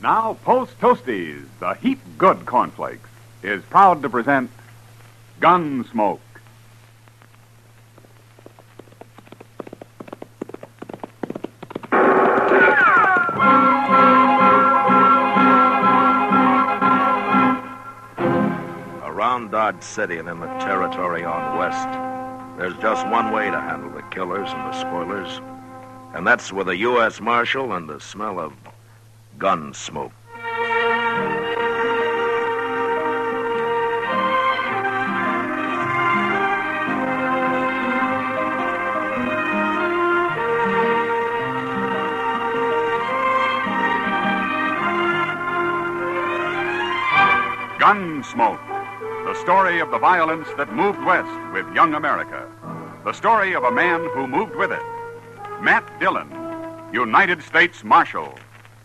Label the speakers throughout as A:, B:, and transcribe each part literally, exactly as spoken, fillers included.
A: Now, Post Toasties, the heap good cornflakes, is proud to present Gunsmoke.
B: Around Dodge City and in the territory on west, there's just one way to handle the killers and the spoilers, and that's with a U S Marshal and the smell of gun smoke.
A: Gunsmoke, the story of the violence that moved west with young America. The story of a man who moved with it. Matt Dillon, United States Marshal.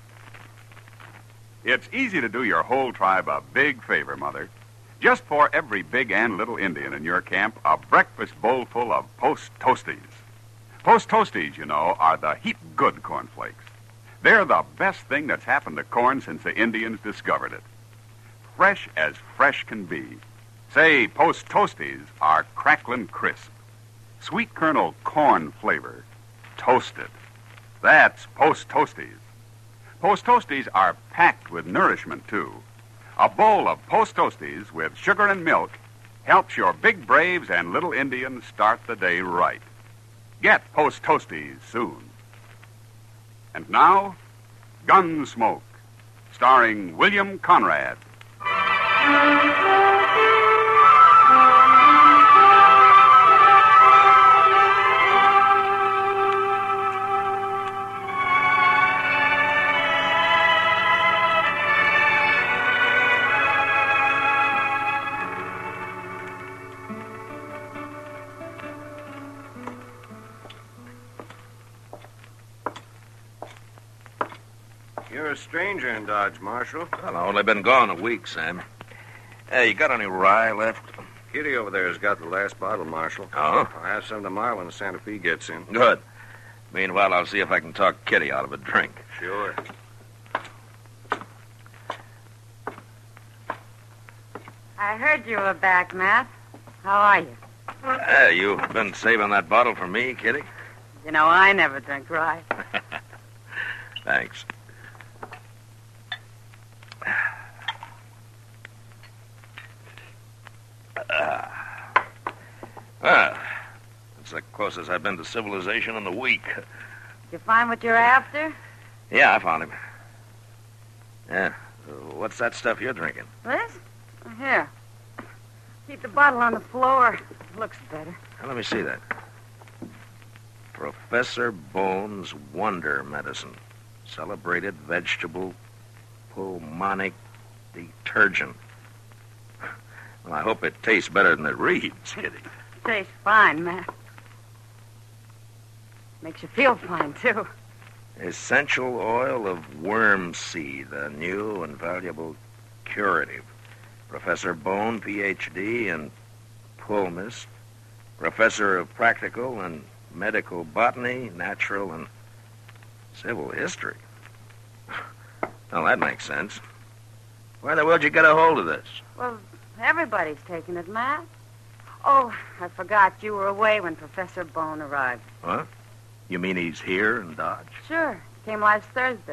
A: It's easy to do your whole tribe a big favor, Mother. Just pour every big and little Indian in your camp a breakfast bowl full of Post Toasties. Post Toasties, you know, are the heap good cornflakes. They're the best thing that's happened to corn since the Indians discovered it. Fresh as fresh can be. Say, Post Toasties are cracklin' crisp. Sweet kernel corn flavor. Toasted. That's Post Toasties. Post Toasties are packed with nourishment, too. A bowl of Post Toasties with sugar and milk helps your big braves and little Indians start the day right. Get Post Toasties soon. And now, Gunsmoke, starring William Conrad.
C: You're a stranger in Dodge, Marshal.
B: Well, I've only been gone a week, Sam. Hey, you got any rye left?
C: Kitty over there has got the last bottle, Marshal.
B: Oh?
C: I'll have some tomorrow when the Santa Fe gets in.
B: Good. Meanwhile, I'll see if I can talk Kitty out of a drink.
C: Sure.
D: I heard you were back, Matt. How are you?
B: Hey, you been saving that bottle for me, Kitty?
D: You know, I never drink rye.
B: Thanks. Uh, well, that's the closest I've been to civilization in a week.
D: Did you find what you're after?
B: Yeah, I found him. Yeah. What's that stuff you're drinking?
D: This? Here. Keep the bottle on the floor. Looks better.
B: Now, let me see that. Professor Bone's Wonder Medicine. Celebrated vegetable pulmonic detergent. Well, I hope it tastes better than it reads, Kitty.
D: Tastes fine, Matt. Makes you feel fine, too.
B: Essential oil of worm seed, a new and valuable curative. Professor Bone, P H D, and Pulmist. Professor of Practical and Medical Botany, Natural and Civil History. Well, that makes sense. Where the world you get a hold of this?
D: Well, everybody's taking it, Matt. Oh, I forgot you were away when Professor Bone arrived.
B: What? You mean he's here in Dodge?
D: Sure. Came last Thursday.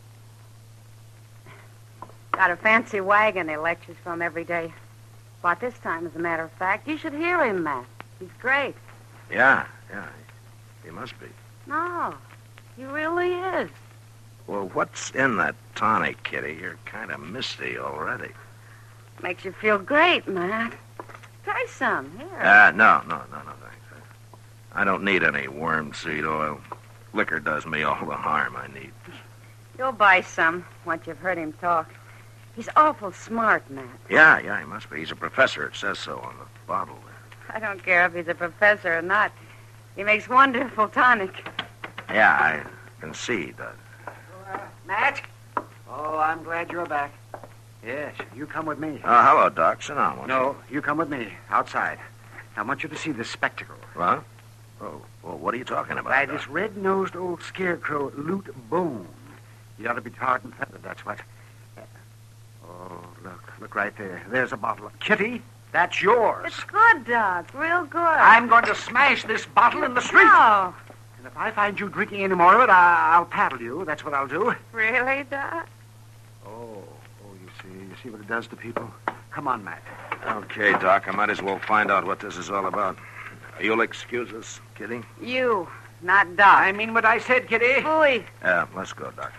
D: Got a fancy wagon he lectures from every day. Bought this time, as a matter of fact. You should hear him, Matt. He's great.
B: Yeah, yeah. He must be.
D: No, he really is.
B: Well, what's in that tonic, Kitty? You're kind of misty already.
D: Makes you feel great, Matt. Try some. Here.
B: Uh, no, no, no, no, thanks. I don't need any worm seed oil. Liquor does me all the harm I need.
D: You'll buy some once you've heard him talk. He's awful smart, Matt.
B: Yeah, yeah, he must be. He's a professor. It says so on the bottle there.
D: I don't care if he's a professor or not. He makes wonderful tonic.
B: Yeah, I can see he does.
E: Uh, Matt? Oh, I'm glad you're back. Yes, you come with me.
B: Oh, hello, Doc. Sit down, won't
E: No, you come with me, outside. I want you to see this spectacle.
B: you? What? Oh, well, what are you talking about,
E: By
B: Doc?
E: this red-nosed old scarecrow, Loot Bone. You ought to be tarred and feathered, that's what. Oh, look, look right there. There's a bottle of Kitty. That's yours.
D: It's good, Doc. Real good.
E: I'm going to smash this bottle in the street.
D: No.
E: And if I find you drinking any more of it, I- I'll paddle you. That's what I'll do.
D: Really, Doc?
E: Oh, oh, you see, you see what it does to people. Come on, Matt.
B: Okay, Doc, I might as well find out what this is all about. You'll excuse us, Kitty?
D: You, not Doc.
E: I mean what I said, Kitty.
D: Boy.
B: Yeah, let's go, Doc.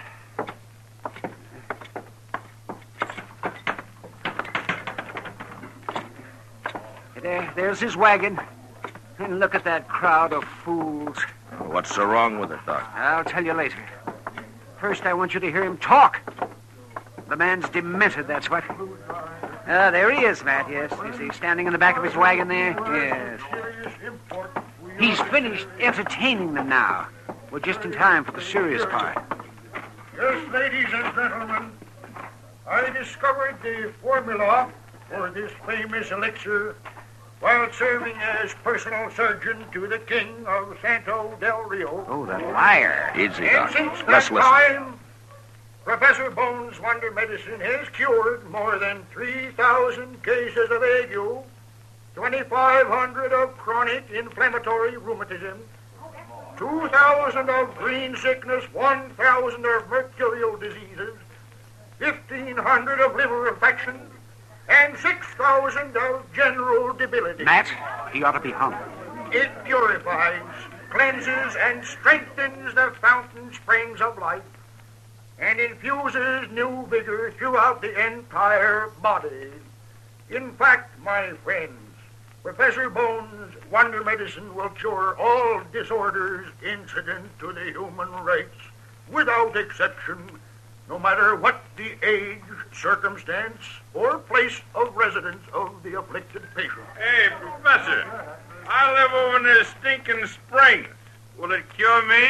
E: There, there's his wagon. And look at that crowd of fools.
B: What's so wrong with it, Doc?
E: I'll tell you later. First, I want you to hear him talk. The man's demented, that's what. Uh, there he is, Matt, yes. Is he standing in the back of his wagon there? Yes. He's finished entertaining them now. We're just in time for the serious part.
F: Yes, ladies and gentlemen, I discovered the formula for this famous elixir while serving as personal surgeon to the king of Santo del Rio.
E: Oh, that liar.
B: Easy,
F: And
B: Doc.
F: since that
B: Let's listen.
F: time, Professor Bones' Wonder Medicine has cured more than three thousand cases of ague, twenty-five hundred of chronic inflammatory rheumatism, two thousand of green sickness, one thousand of mercurial diseases, fifteen hundred of liver infections, and six thousand of general debility.
E: Matt, he ought to be hung.
F: It purifies, cleanses, and strengthens the fountain springs of life, and infuses new vigor throughout the entire body. In fact, my friends, Professor Bones' Wonder Medicine will cure all disorders incident to the human race, without exception, no matter what the age, circumstance, or place of residence of the afflicted patient.
G: Hey, Professor, I live over near Stinking Springs. Will it cure me?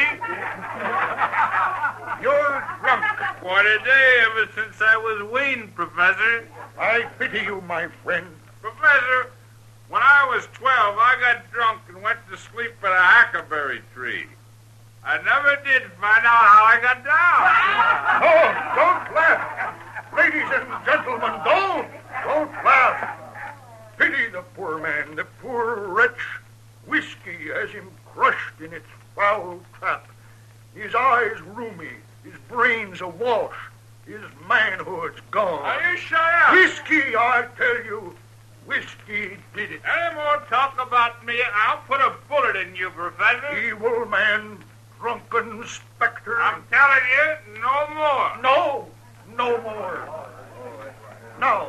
F: You're drunk.
G: Quite a day ever since I was weaned, Professor.
F: I pity you, my friend.
G: Professor, when I was twelve, I got drunk and went to sleep at a hackberry tree. I never did find out how I got down.
F: Oh, don't laugh. Ladies and gentlemen, don't. Don't laugh. Pity the poor man, the poor wretch. Whiskey has him crushed in its foul trap. His eyes rheumy, his brains awash, his manhood's gone.
G: Now you shut up.
F: Whiskey, I tell you. Whiskey did it.
G: Any more talk about me, I'll put a bullet in you, Professor.
F: Evil man, drunken specter.
G: I'm telling you, no more.
F: No, no more. Now,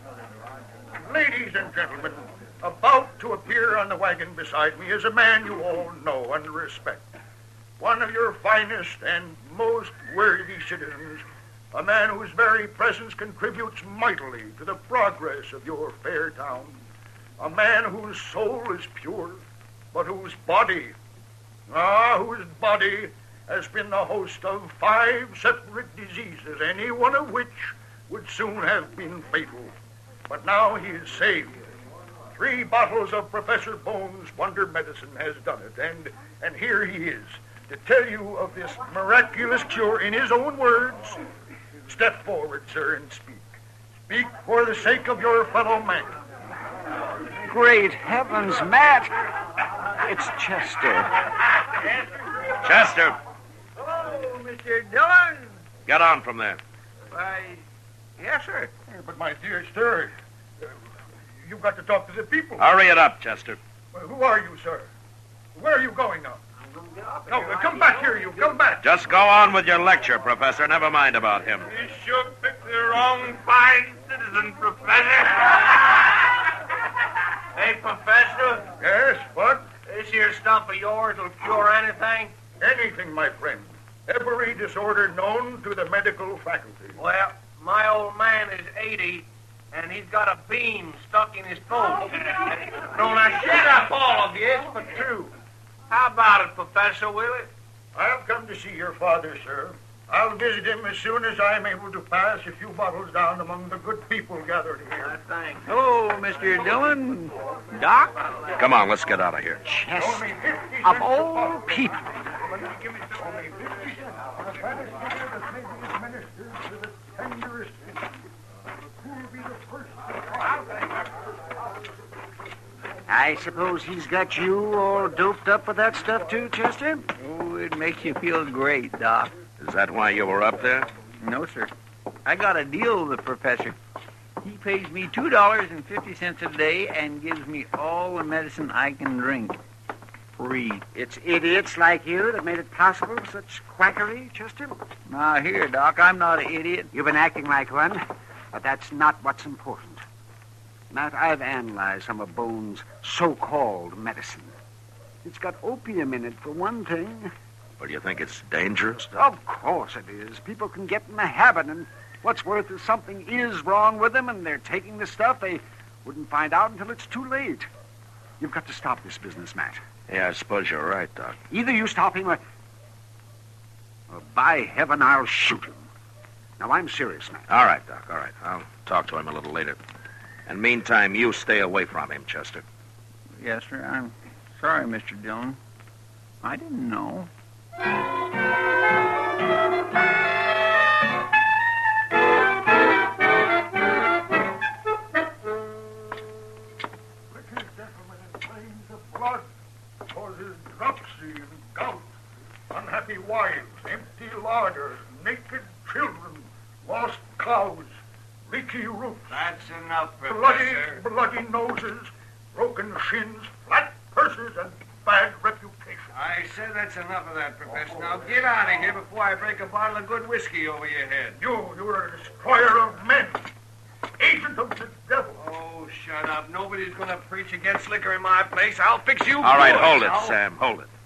F: ladies and gentlemen, about to appear on the wagon beside me is a man you all know and respect. One of your finest and most worthy citizens, a man whose very presence contributes mightily to the progress of your fair town, a man whose soul is pure, but whose body, ah, whose body has been the host of five separate diseases, any one of which would soon have been fatal. But now he is saved. Three bottles of Professor Bones' Wonder Medicine has done it, and, and here he is to tell you of this miraculous cure in his own words. Step forward, sir, and speak. Speak for the sake of your fellow man.
E: Great heavens, Matt. It's Chester.
B: Chester,
F: Hello, Mister Dillon.
B: get on from there.
F: Why, yes, sir. But, my dear sir, uh, you've got to talk to the people.
B: Hurry it up, Chester.
F: Well, who are you, sir? Where are you going now? No, uh, come back here, you. Come back.
B: Just go on with your lecture, Professor. Never mind about him.
G: You sure picked the wrong fine citizen, Professor.
H: Hey, Professor,
F: Yes, what?
H: this here stuff of yours will cure anything?
F: Anything, my friend. Every disorder known to the medical faculty.
H: Well, my old man is eighty, and he's got a beam stuck in his foot. No, now shut up, all of you. It's but true. How about it, Professor, will it?
F: I've come to see your father, sir. I'll visit him as soon as I'm able to pass a few bottles down among the good people gathered here.
H: Thanks.
E: Hello, Mister Dillon. Doc?
B: Come on, let's get out of here.
E: Chester.
F: Only fifty
E: Of
F: cents a
E: all
F: bottle.
E: people.
F: Only fifty cents. tenderest. Who'll be the first?
E: I suppose he's got you all doped up with that stuff, too, Chester?
I: Oh, it makes you feel great, Doc.
B: Is that why you were up there?
I: No, sir. I got a deal with the professor. He pays me two dollars and fifty cents a day and gives me all the medicine I can drink. Free.
E: It's idiots like you that made it possible, such quackery, Chester.
I: Now, here, Doc, I'm not an idiot.
E: You've been acting like one, but that's not what's important. Matt, I've analyzed some of Bone's so-called medicine. It's got opium in it, for one thing.
B: Well, you think it's dangerous?
E: Of course it is. People can get in the habit, and what's worse is something is wrong with them, and they're taking the stuff. They wouldn't find out until it's too late. You've got to stop this business, Matt.
B: Yeah, I suppose you're right, Doc.
E: Either you stop him or... or by heaven, I'll shoot him. Now, I'm serious, Matt.
B: All right, Doc, all right. I'll talk to him a little later. And meantime, you stay away from him, Chester.
I: Yes, sir. I'm sorry, Mister Dillon. I didn't know.
F: British gentlemen in flames of blood causes dropsy and gout, unhappy wives, empty larders, naked children, lost cows, leaky roofs.
H: That's enough,
F: Bloody,
H: Professor.
F: bloody noses, broken shins, flat purses, and bad reputation.
H: I said that's enough of that, Professor. Now get out of here before I break a bottle of good whiskey over your head.
F: You, you're a destroyer of men, agent of the devil.
H: Oh, shut up. Nobody's going to preach against liquor in my place. I'll fix you.
B: All right,
H: boys.
B: hold it,
H: I'll-
B: Sam, hold it.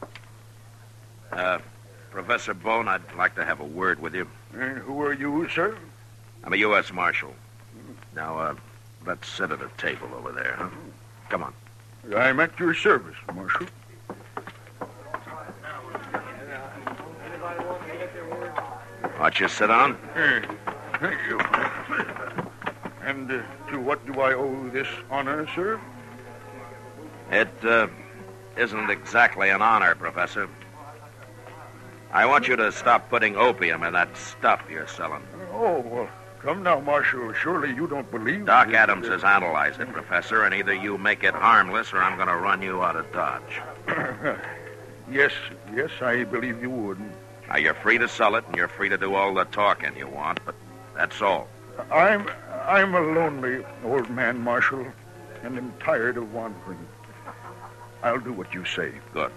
B: Uh, Professor Bone, I'd like to have a word with you.
F: And who are you, sir?
B: I'm a U S Marshal. Now, uh, let's sit at a table over there, huh? Come on.
F: I'm at your service, Marshal.
B: Why don't you sit down?
F: Eh, thank you. And uh, to what do I owe this honor, sir?
B: It, uh, isn't exactly an honor, Professor. I want you to stop putting opium in that stuff you're selling.
F: Oh, well, come now, Marshal. Surely you don't believe...
B: Doc
F: that-
B: Adams has analyzed it, Professor, and either you make it harmless or I'm going to run you out of Dodge.
F: Yes, yes, I believe you would.
B: Now, you're free to sell it, and you're free to do all the talking you want, but that's all.
F: I'm I'm a lonely old man, Marshal, and am tired of wandering. I'll do what you say.
B: Good.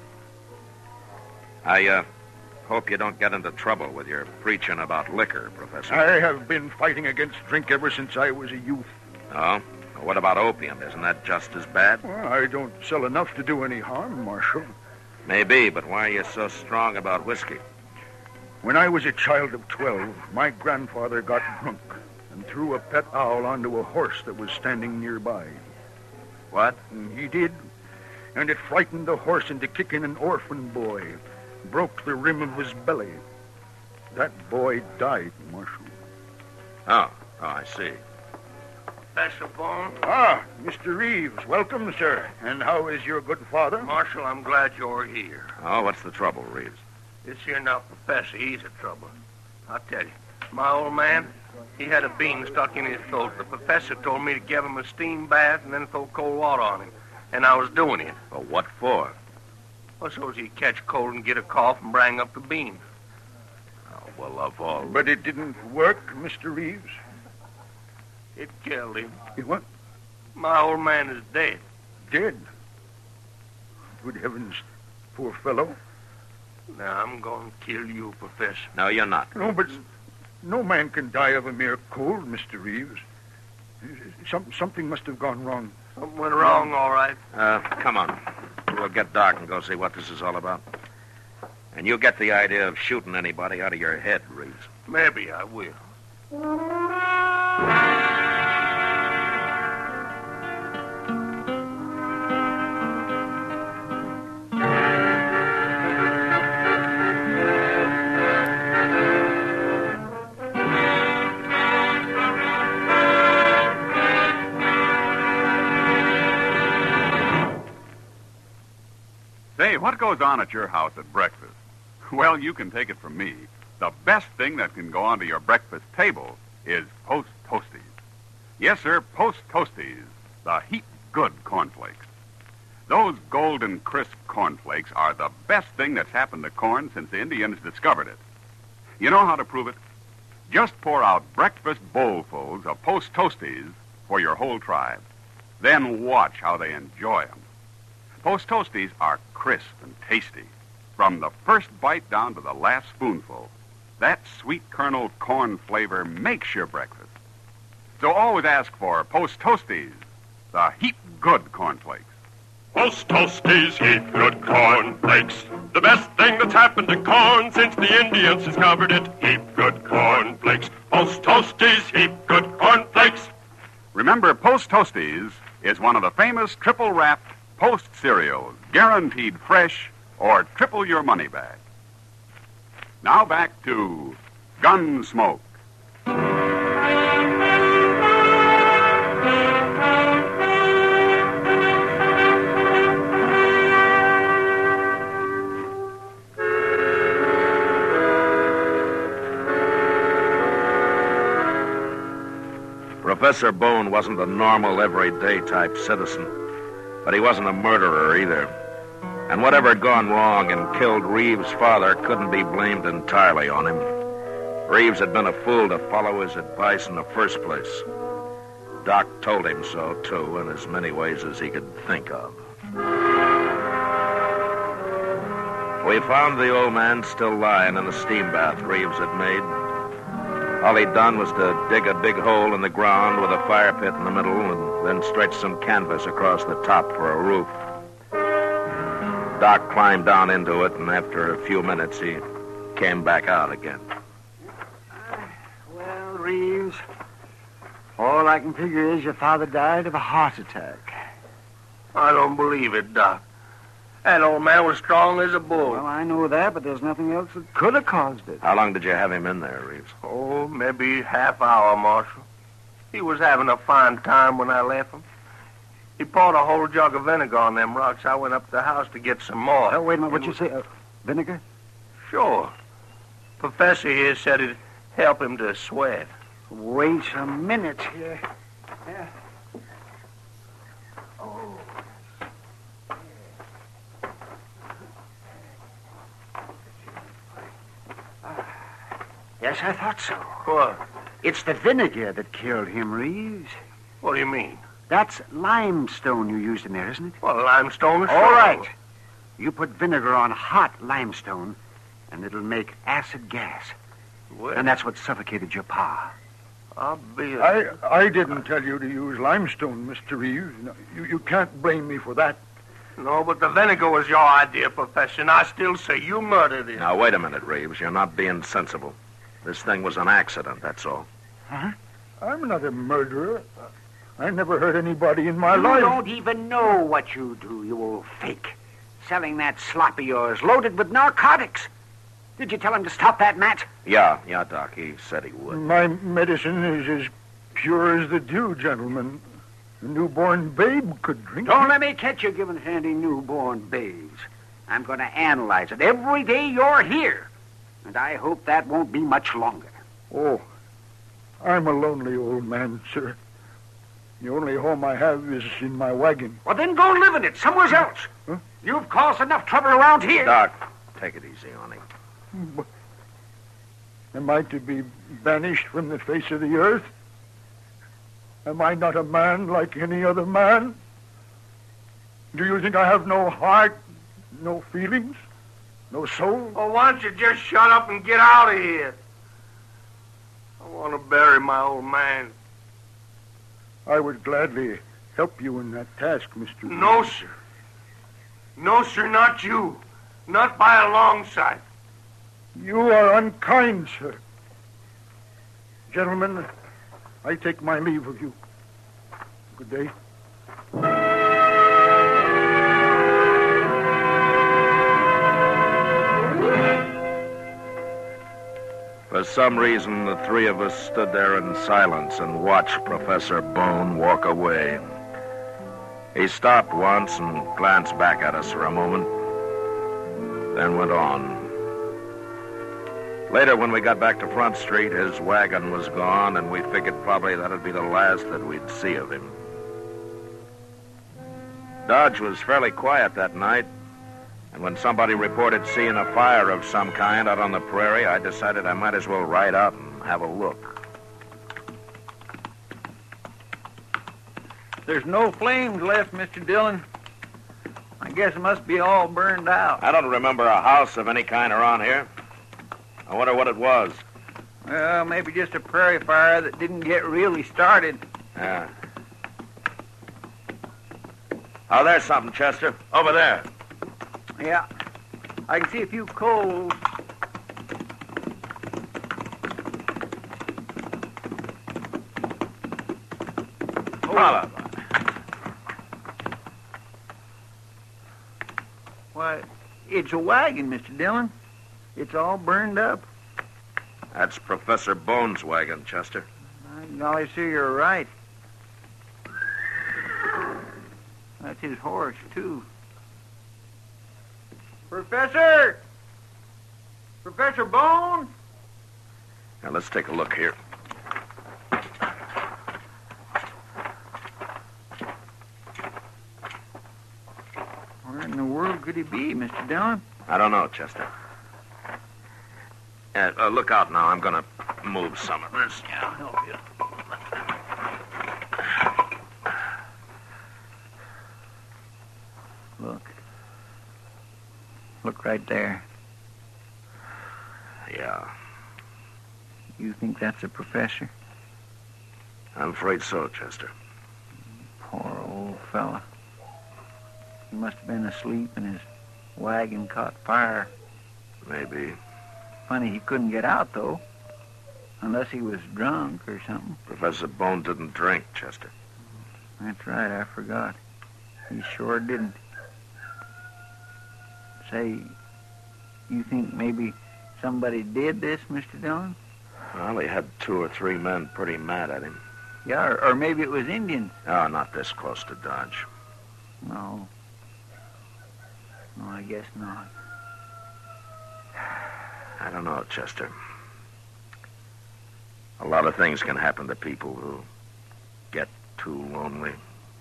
B: I, uh, hope you don't get into trouble with your preaching about liquor, Professor.
F: I have been fighting against drink ever since I was a youth.
B: Oh? Well, what about opium? Isn't that just as bad?
F: Well, I don't sell enough to do any harm, Marshal.
B: Maybe, but why are you so strong about whiskey?
F: When I was a child of twelve, my grandfather got drunk and threw a pet owl onto a horse that was standing nearby.
B: What?
F: And he did. And it frightened the horse into kicking an orphan boy. Broke the rim of his belly. That boy died, Marshal.
B: Oh, oh, I see.
H: Professor Bone.
F: Ah, Mister Reeves. Welcome, sir. And how is your good father?
H: Marshal, I'm glad you're here.
B: Oh, what's the trouble, Reeves?
H: This here now, Professor, he's in trouble. I'll tell you. My old man, he had a bean stuck in his throat. The professor told me to give him a steam bath and then throw cold water on him. And I was doing it.
B: Well, what for?
H: Well, so as he'd catch cold and get a cough and bring up the bean.
B: Oh, well, of all...
F: But it didn't work, Mister Reeves.
H: It killed him.
F: It what?
H: My old man is dead.
F: Dead? Good heavens, poor fellow.
H: Now, I'm going to kill you, Professor.
B: No, you're not.
F: No, but no man can die of a mere cold, Mister Reeves. Some, something must have gone wrong.
H: Something went wrong, all right.
B: Uh, come on. We'll get Doc and go see what this is all about. And you get the idea of shooting anybody out of your head, Reeves.
H: Maybe I will.
A: Say, what goes on at your house at breakfast? Well, you can take it from me. the best thing that can go onto your breakfast table is Post Toasties. Yes, sir, Post Toasties, the heap good cornflakes. Those golden crisp cornflakes are the best thing that's happened to corn since the Indians discovered it. You know how to prove it? Just pour out breakfast bowlfuls of Post Toasties for your whole tribe. Then watch how they enjoy them. Post Toasties are crisp and tasty, from the first bite down to the last spoonful. That sweet kernel corn flavor makes your breakfast. So always ask for Post Toasties, the heap good cornflakes.
J: Post Toasties, heap good cornflakes. The best thing that's happened to corn since the Indians discovered it. Heap good cornflakes. Post Toasties, heap good cornflakes.
A: Remember, Post Toasties is one of the famous triple-wrapped Post cereals, guaranteed fresh or triple your money back. Now back to Gunsmoke.
B: Professor Bone wasn't a normal, everyday type citizen, but he wasn't a murderer either. And whatever had gone wrong and killed Reeves' father couldn't be blamed entirely on him. Reeves had been a fool to follow his advice in the first place. Doc told him so, too, in as many ways as he could think of. We found the old man still lying in the steam bath Reeves had made. All he'd done was to dig a big hole in the ground with a fire pit in the middle and then stretch some canvas across the top for a roof. Doc climbed down into it, and after a few minutes, he came back out again.
E: Uh, well, Reeves, all I can figure is your father died of a heart attack.
H: I don't believe it, Doc. That old man was strong as a bull.
E: Well, I know that, but there's nothing else that could have caused it.
B: How long did you have him in there, Reeves?
H: Oh, maybe half hour, Marshal. He was having a fine time when I left him. He poured a whole jug of vinegar on them rocks. I went up to the house to get some more.
E: Oh, wait a minute. What'd you say? Uh, vinegar?
H: Sure. Professor here said it'd help him to sweat.
E: Wait a minute here. Yeah. Oh. Yes, I thought so.
H: What?
E: It's the vinegar that killed him, Reeves.
H: What do you mean?
E: That's limestone you used in there, isn't it?
H: Well, limestone is
E: All
H: sure.
E: right. You put vinegar on hot limestone, and it'll make acid gas.
H: Well,
E: And that's what suffocated your pa.
H: I'll be a...
F: I, I didn't tell you to use limestone, Mister Reeves. No, you, you can't blame me for that.
H: No, but the vinegar was your idea, Professor, and I still say you murdered him.
B: Now, wait a minute, Reeves. You're not being sensible. This thing was an accident, that's all.
F: Huh? I'm not a murderer. I never hurt anybody in my
E: You
F: life.
E: don't even know what you do, you old fake. Selling that slop of yours loaded with narcotics. Did you tell him to stop that, Matt?
B: Yeah, yeah, Doc. He said he would.
F: My medicine is as pure as the dew, gentlemen. A newborn babe could drink
E: Don't
F: it.
E: let me catch you giving handy newborn babes. I'm going to analyze it every day you're here. And I hope that won't be much longer.
F: Oh, I'm a lonely old man, sir. The only home I have is in my wagon.
E: Well, then go live in it somewhere else.
F: Huh?
E: You've caused enough trouble around here.
B: Doc, take it easy on him.
F: But am I to be banished from the face of the earth? Am I not a man like any other man? Do you think I have no heart, no feelings, no soul?
H: Well, why don't you just shut up and get out of here? I want to bury my old man.
F: I would gladly help you in that task, Mister
H: No, sir. No, sir, not you. Not by a long shot.
F: You are unkind, sir. Gentlemen, I take my leave of you. Good day.
B: For some reason, the three of us stood there in silence and watched Professor Bone walk away. He stopped once and glanced back at us for a moment, then went on. Later, when we got back to Front Street, his wagon was gone, and we figured probably that'd be the last that we'd see of him. Dodge was fairly quiet that night, and when somebody reported seeing a fire of some kind out on the prairie, I decided I might as well ride out and have a look.
I: There's no flames left, Mister Dillon. I guess it must be all burned out.
B: I don't remember a house of any kind around here. I wonder what it was.
I: Well, maybe just a prairie fire that didn't get really started.
B: Yeah. Oh, there's something, Chester. Over there.
I: Yeah. I can see a few coals.
B: Holla.
I: Why, it's a wagon, Mister Dillon. It's all burned up.
B: That's Professor Bones' wagon, Chester.
I: I golly, sir, you're right. That's his horse, too. Professor! Professor Bone?
B: Now, let's take a look here.
I: Where in the world could he be, Mister Dillon?
B: I don't know, Chester. Uh, uh, look out now. I'm going to move some of this.
I: Yeah, I'll help you. Look. Look right there.
B: Yeah.
I: You think that's a professor?
B: I'm afraid so, Chester.
I: Poor old fella. He must have been asleep and his wagon caught fire.
B: Maybe.
I: Funny he couldn't get out, though. Unless he was drunk or something.
B: Professor Bone didn't drink, Chester.
I: That's right, I forgot. He sure didn't. Say, you think maybe somebody did this, Mister Dillon?
B: Well, he had two or three men pretty mad at him.
I: Yeah, or, or maybe it was Indians.
B: Oh, not this close to Dodge.
I: No. No, I guess not.
B: I don't know, Chester. A lot of things can happen to people who get too lonely.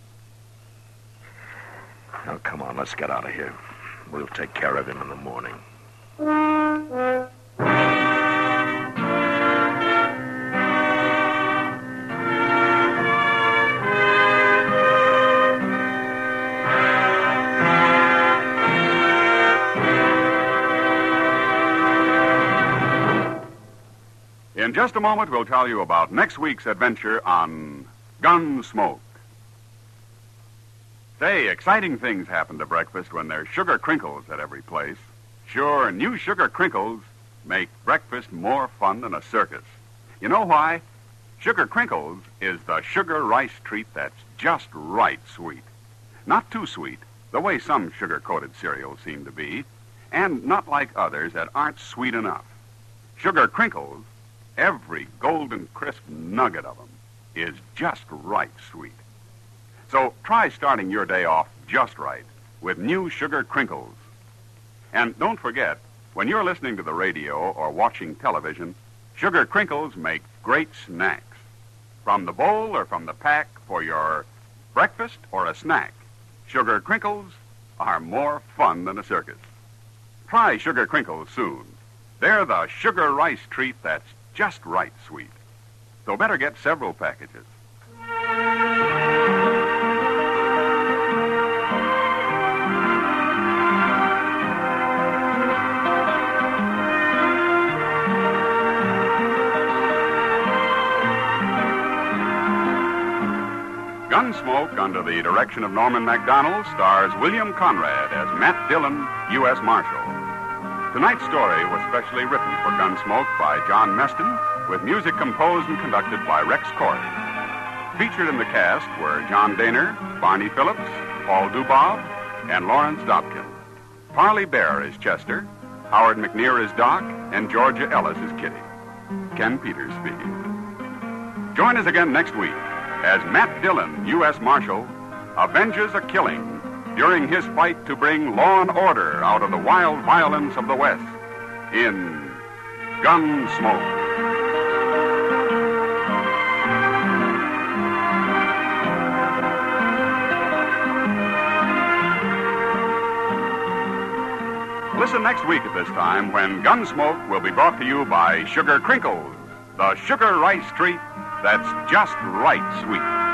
B: Now, come on, let's get out of here. We'll take care of him in the morning.
A: In just a moment, we'll tell you about next week's adventure on Gunsmoke. Say, exciting things happen to breakfast when there's sugar crinkles at every place. Sure, new sugar crinkles make breakfast more fun than a circus. You know why? Sugar crinkles is the sugar rice treat that's just right sweet. Not too sweet, the way some sugar-coated cereals seem to be, and not like others that aren't sweet enough. Sugar crinkles, every golden crisp nugget of them, is just right sweet. So try starting your day off just right with new sugar crinkles. And don't forget, when you're listening to the radio or watching television, sugar crinkles make great snacks. From the bowl or from the pack for your breakfast or a snack, sugar crinkles are more fun than a circus. Try sugar crinkles soon. They're the sugar rice treat that's just right sweet. So better get several packages. Gunsmoke, under the direction of Norman MacDonald, stars William Conrad as Matt Dillon, U S Marshal. Tonight's story was specially written for Gunsmoke by John Meston, with music composed and conducted by Rex Corey. Featured in the cast were John Daner, Barney Phillips, Paul Dubob, and Lawrence Dobkin. Parley Bear is Chester, Howard McNear is Doc, and Georgia Ellis is Kitty. Ken Peters speaking. Join us again next week as Matt Dillon, U S Marshal, avenges a killing during his fight to bring law and order out of the wild violence of the West in Gunsmoke. Listen next week at this time when Gunsmoke will be brought to you by Sugar Crinkles, the sugar rice treat that's just right sweet.